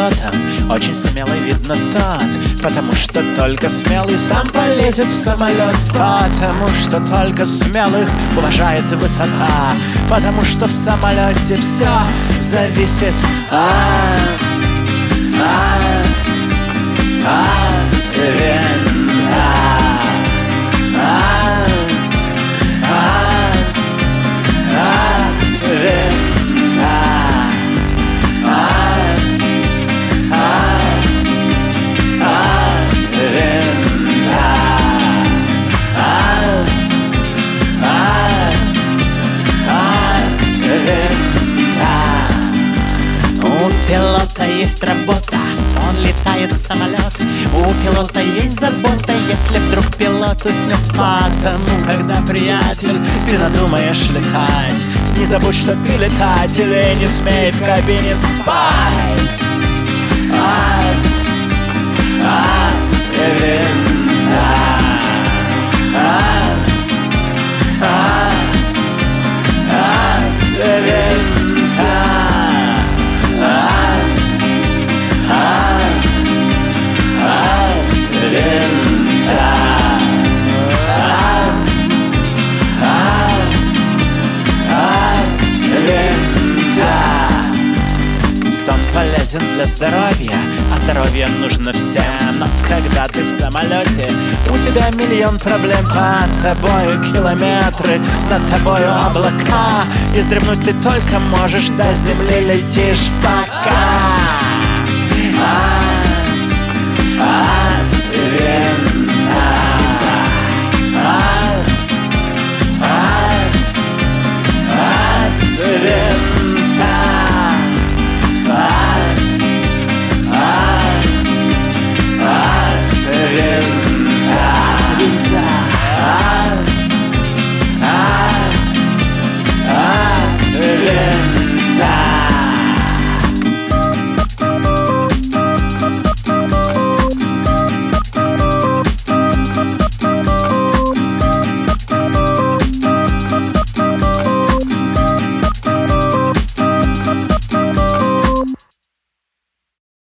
пилотом очень смелый, видно, тот, потому что только смелый сам полезет в самолет, потому что только смелых уважает высота, потому что в самолете все зависит от винта. У пилота есть работа, он летает в самолет. У пилота есть забота, если вдруг пилот уснет. Потому, когда, приятель, ты надумаешь летать, не забудь, что ты летатель, и не смей в кабине спать. Сон полезен для здоровья, а здоровье нужно всем. Но когда ты в самолете, у тебя миллион проблем. Под тобою километры, над тобою облака, и вздремнуть ты только можешь, до земли летишь пока.